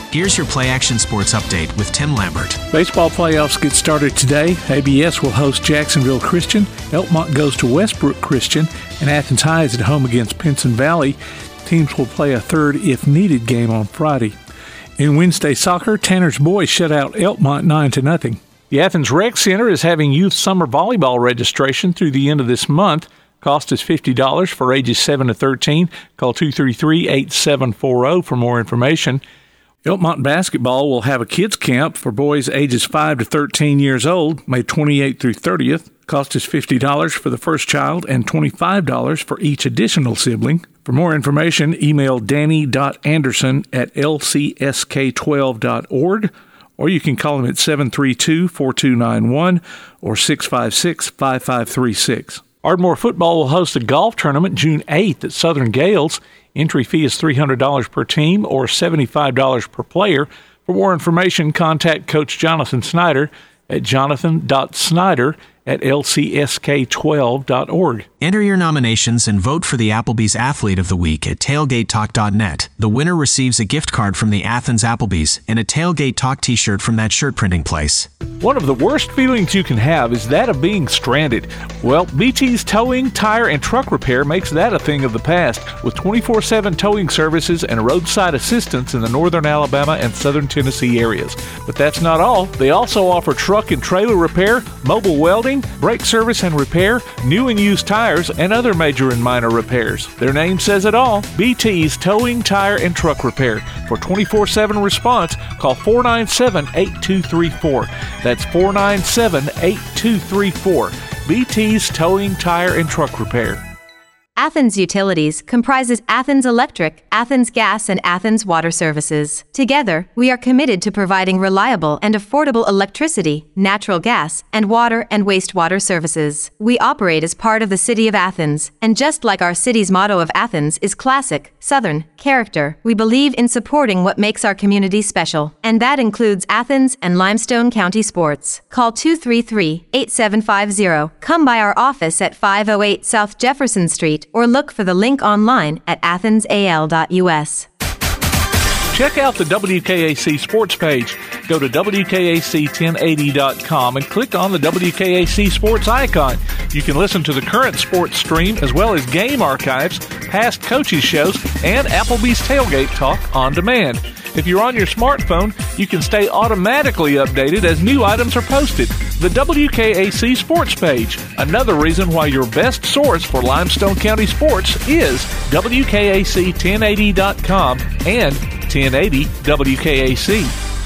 Here's your Play Action Sports Update with Tim Lambert. Baseball playoffs get started today. ABS will host Jacksonville Christian. Elkmont goes to Westbrook Christian. And Athens High is at home against Pinson Valley. Teams will play a third if-needed game on Friday. In Wednesday soccer, Tanner's boys shut out Elkmont 9-0. The Athens Rec Center is having youth summer volleyball registration through the end of this month. Cost is $50 for ages 7 to 13. Call 233-8740 for more information. Elkmont basketball will have a kids camp for boys ages 5 to 13 years old, May 28th through 30th. Cost is $50 for the first child and $25 for each additional sibling. For more information, email danny.anderson@lcsk12.org, or you can call him at 732-4291 or 656-5536. Ardmore football will host a golf tournament June 8th at Southern Gales. Entry fee is $300 per team or $75 per player. For more information, contact Coach Jonathan Snyder at jonathan.snyder@lcsk12.org. Enter your nominations and vote for the Applebee's Athlete of the Week at tailgatetalk.net. The winner receives a gift card from the Athens Applebee's and a Tailgate Talk t-shirt from that shirt printing place. One of the worst feelings you can have is that of being stranded. Well, BT's Towing, Tire, and Truck Repair makes that a thing of the past, with 24/7 towing services and roadside assistance in the northern Alabama and southern Tennessee areas. But that's not all. They also offer truck and trailer repair, mobile welding, brake service and repair, new and used tires, and other major and minor repairs. Their name says it all, BT's Towing, Tire, and Truck Repair. For 24/7 response, call 497-8234. That's 497-8234. BT's Towing, Tire, and Truck Repair. Athens Utilities comprises Athens Electric, Athens Gas, and Athens Water Services. Together, we are committed to providing reliable and affordable electricity, natural gas, and water and wastewater services. We operate as part of the City of Athens, and just like our city's motto of Athens is classic, Southern, character, we believe in supporting what makes our community special, and that includes Athens and Limestone County sports. Call 233-8750. Come by our office at 508 South Jefferson Street, or look for the link online at athensal.us. Check out the WKAC sports page. Go to WKAC1080.com and click on the WKAC sports icon. You can listen to the current sports stream as well as game archives, past coaches shows, and Applebee's Tailgate Talk on demand. If you're on your smartphone, you can stay automatically updated as new items are posted. The WKAC sports page, another reason why your best source for Limestone County sports is WKAC1080.com and 1080 WKAC.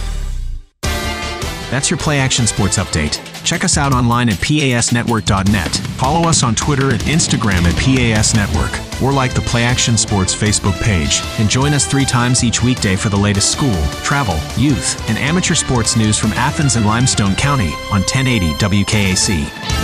That's your Play Action Sports Update. Check us out online at pasnetwork.net. Follow us on Twitter and Instagram at PAS Network, or like the Play Action Sports Facebook page. And join us 3 times each weekday for the latest school, travel, youth, and amateur sports news from Athens and Limestone County on 1080 WKAC.